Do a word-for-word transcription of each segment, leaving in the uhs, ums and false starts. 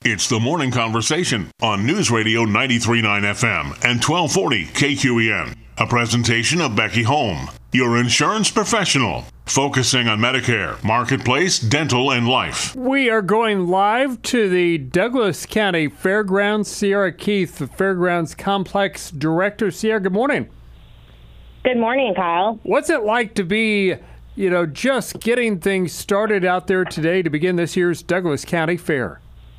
It's the Morning Conversation on News Radio ninety-three point nine F M and twelve forty K Q E N. A presentation of Becky Home, your insurance professional, focusing on Medicare, Marketplace, Dental, and Life. We are going live to the Douglas County Fairgrounds. Sierra Keith, the Fairgrounds Complex Director. Sierra, good morning. Good morning, Kyle. What's it like to be, you know, just getting things started out there today to begin this year's Douglas County Fair?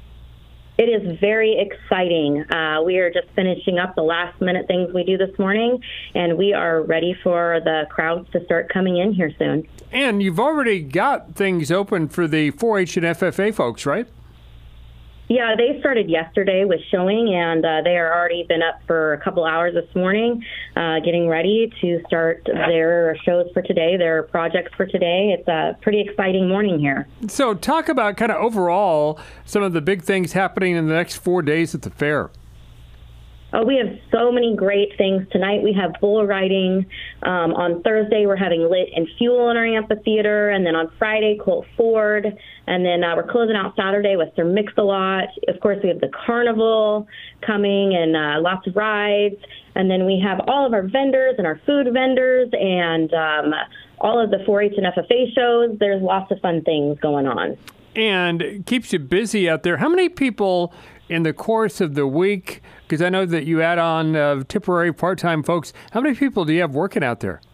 It is very exciting. Uh, we are just finishing up the last minute things we do this morning, and we are ready for the crowds to start coming in here soon. And you've already got things open for the four H and F F A folks, right? Yeah, they started yesterday with showing, and uh, they are already been up for a couple hours this morning, uh, getting ready to start their shows for today, their projects for today. It's a pretty exciting morning here. So talk about kind of overall some of the big things happening in the next four days at the fair. Oh, we have so many great things tonight. We have bull riding. Um, on Thursday, we're having Lit and Fuel in our amphitheater. And then on Friday, Colt Ford. And then uh, we're closing out Saturday with Sir Mix-a-Lot. Of course, we have the carnival coming and uh, lots of rides. And then we have all of our vendors and our food vendors and um, all of the four H and F F A shows. There's lots of fun things going on. And it keeps you busy out there. How many people in the course of the week, because I know that you add on uh, temporary part-time folks, how many people do you have working out there?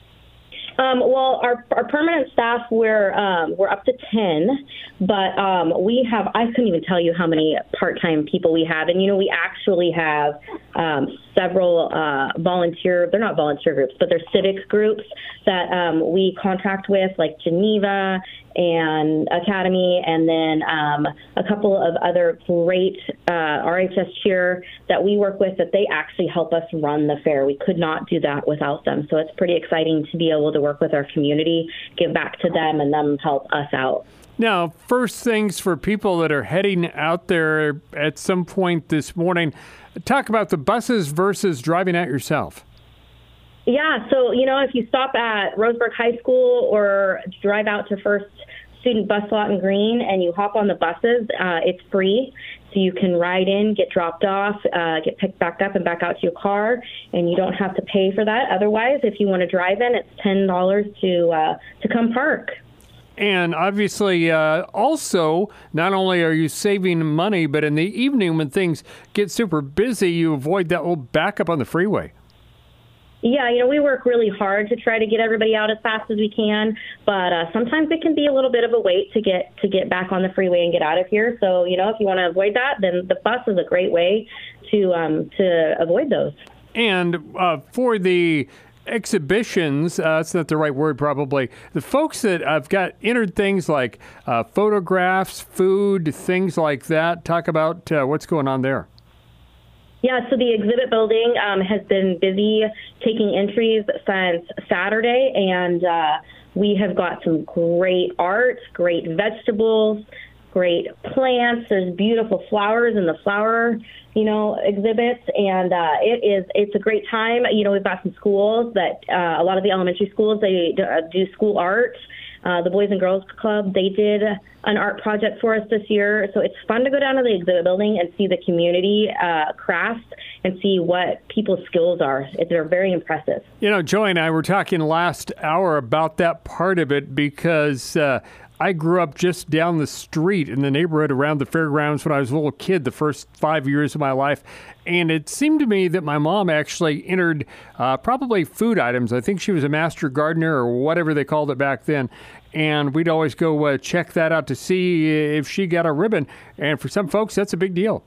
Um, well, our, our permanent staff, we're um, we're up to ten, but um, we have, I couldn't even tell you how many part-time people we have. And, you know, we actually have um, several uh, volunteer, they're not volunteer groups, but they're civics groups that um, we contract with, like Geneva and Academy, and then um, a couple of other great uh, R H S cheer that we work with that they actually help us run the fair. We could not do that without them. So it's pretty exciting to be able to work with our community, give back to them, and them help us out. Now, first things for people that are heading out there at some point this morning, talk about the buses versus driving out yourself. Yeah, so, you know, if you stop at Roseburg High School or drive out to First Student Bus Lot in Green and you hop on the buses, uh, it's free. So you can ride in, get dropped off, uh, get picked back up and back out to your car, and you don't have to pay for that. Otherwise, if you want to drive in, it's ten dollars to uh, to come park. And obviously, uh, also, not only are you saving money, but in the evening when things get super busy, you avoid that little backup on the freeway. Yeah, you know, we work really hard to try to get everybody out as fast as we can, but uh, sometimes it can be a little bit of a wait to get to get back on the freeway and get out of here. So, you know, if you want to avoid that, then the bus is a great way to um, to avoid those. And uh, for the exhibitions, uh, that's not the right word probably, the folks that have got entered things like uh, photographs, food, things like that, talk about uh, what's going on there. Yeah, so the exhibit building um, has been busy taking entries since Saturday, and uh, we have got some great art, great vegetables, great plants. There's beautiful flowers in the flower, you know, exhibits, and uh, it is it's a great time. You know, we've got some schools that uh, a lot of the elementary schools they do school art. Uh, the Boys and Girls Club, they did an art project for us this year. So it's fun to go down to the exhibit building and see the community uh, crafts and see what people's skills are. They're very impressive. You know, Joey and I were talking last hour about that part of it because uh, I grew up just down the street in the neighborhood around the fairgrounds when I was a little kid the first five years of my life. And it seemed to me that my mom actually entered uh, probably food items. I think she was a master gardener or whatever they called it back then. And we'd always go uh, check that out to see if she got a ribbon. And for some folks, that's a big deal.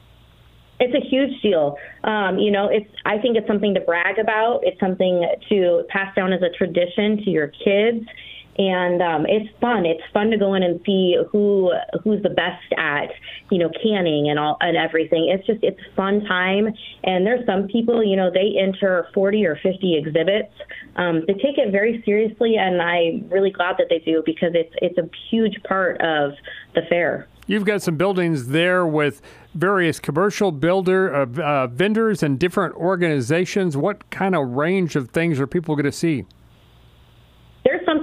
It's a huge deal. Um, you know, it's. I think it's something to brag about. It's something to pass down as a tradition to your kids. And um, it's fun. It's fun to go in and see who who's the best at, you know, canning and all and everything. It's just it's a fun time. And there's some people, you know, they enter forty or fifty exhibits. Um, they take it very seriously, and I'm really glad that they do because it's it's a huge part of the fair. You've got some buildings there with various commercial builder uh, uh, vendors and different organizations. What kind of range of things are people going to see? There's something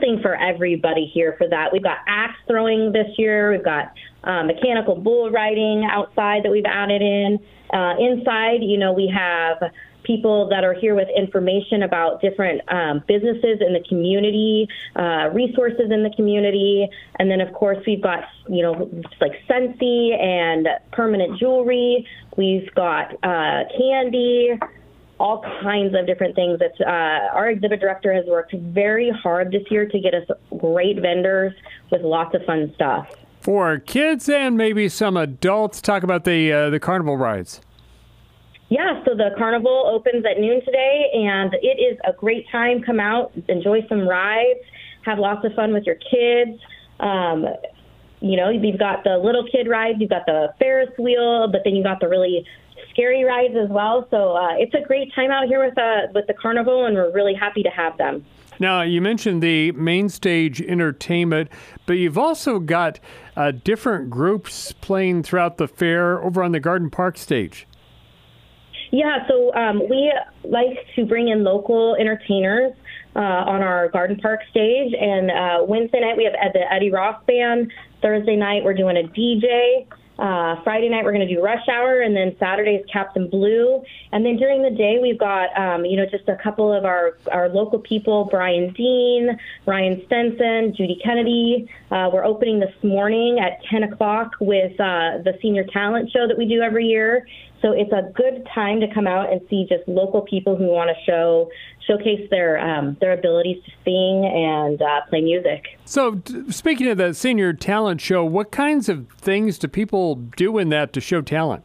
something for everybody here for that. We've got axe throwing this year. We've got uh, mechanical bull riding outside that we've added in. Uh, inside, you know, we have people that are here with information about different um, businesses in the community, uh, resources in the community. And then, of course, we've got, you know, like Scentsy and permanent jewelry. We've got uh, candy, all kinds of different things. It's, uh, our exhibit director has worked very hard this year to get us great vendors with lots of fun stuff. For kids and maybe some adults, talk about the uh, the carnival rides. Yeah, so the carnival opens at noon today, and it is a great time. Come out, enjoy some rides, have lots of fun with your kids. Um, you know, you've got the little kid rides, you've got the Ferris wheel, but then you've got the really scary rides as well. So uh, it's a great time out here with, uh, with the carnival, and we're really happy to have them. Now, you mentioned the main stage entertainment, but you've also got uh, different groups playing throughout the fair over on the Garden Park stage. Yeah, so um, we like to bring in local entertainers uh, on our Garden Park stage. And uh, Wednesday night we have the Eddie Ross Band. Thursday night we're doing a D J. Uh, Friday night we're going to do Rush Hour, and then Saturday is Captain Blue. And then during the day we've got, um, you know, just a couple of our, our local people, Brian Dean, Ryan Stenson, Judy Kennedy. Uh, we're opening this morning at ten o'clock with uh, the Senior Talent Show that we do every year. So it's a good time to come out and see just local people who want to show showcase their um, their abilities to sing and uh, play music. So t- speaking of the Senior Talent Show, what kinds of things do people do in that to show talent?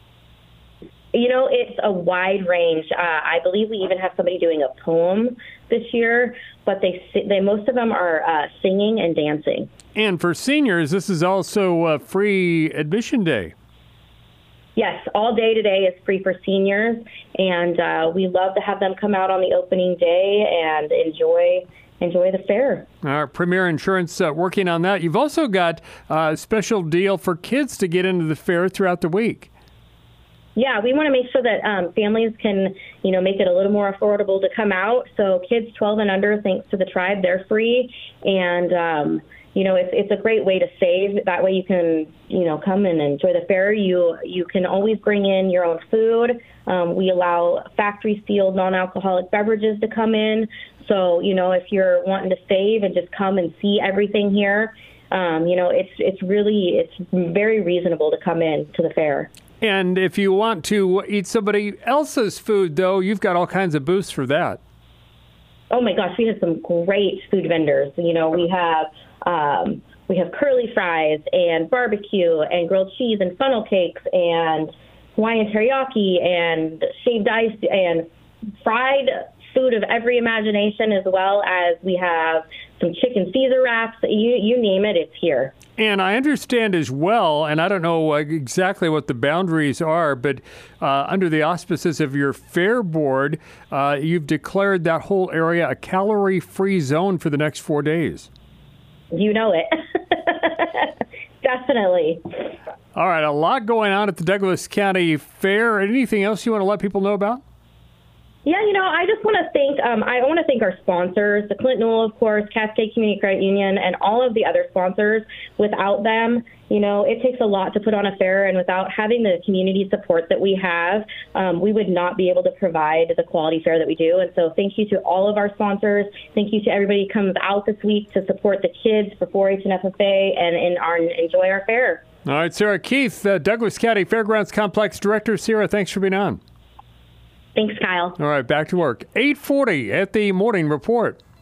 You know, it's a wide range. Uh, I believe we even have somebody doing a poem this year, but they they most of them are uh, singing and dancing. And for seniors, this is also a free admission day. Yes, all day today is free for seniors, and uh, we love to have them come out on the opening day and enjoy enjoy the fair. Our Premier Insurance uh, working on that. You've also got a special deal for kids to get into the fair throughout the week. Yeah, we want to make sure that um, families can, you know, make it a little more affordable to come out. So kids twelve and under, thanks to the tribe, they're free, and um, you know, it's it's a great way to save. That way you can, you know, come and enjoy the fair. You you can always bring in your own food. Um, we allow factory sealed non-alcoholic beverages to come in. So, you know, if you're wanting to save and just come and see everything here, um, you know, it's it's really, it's very reasonable to come in to the fair. And if you want to eat somebody else's food, though, you've got all kinds of booths for that. Oh, my gosh, we have some great food vendors. You know, we have um, we have curly fries and barbecue and grilled cheese and funnel cakes and Hawaiian teriyaki and shaved ice and fried food of every imagination, as well as we have some chicken Caesar wraps. You, you name it, it's here. And I understand as well, and I don't know exactly what the boundaries are, but uh, under the auspices of your fair board, uh, you've declared that whole area a calorie-free zone for the next four days. You know it. Definitely. All right, a lot going on at the Douglas County Fair. Anything else you want to let people know about? Yeah, you know, I just want to thank, um, I want to thank our sponsors, the Clinton Newell, of course, Cascade Community Credit Union, and all of the other sponsors. Without them, you know, it takes a lot to put on a fair, and without having the community support that we have, um, we would not be able to provide the quality fair that we do. And so thank you to all of our sponsors. Thank you to everybody who comes out this week to support the kids for four H and F F A and, and our, enjoy our fair. All right, Sarah Keith, uh, Douglas County Fairgrounds Complex Director. Sarah, thanks for being on. Thanks, Kyle. All right, back to work. eight forty at the Morning Report.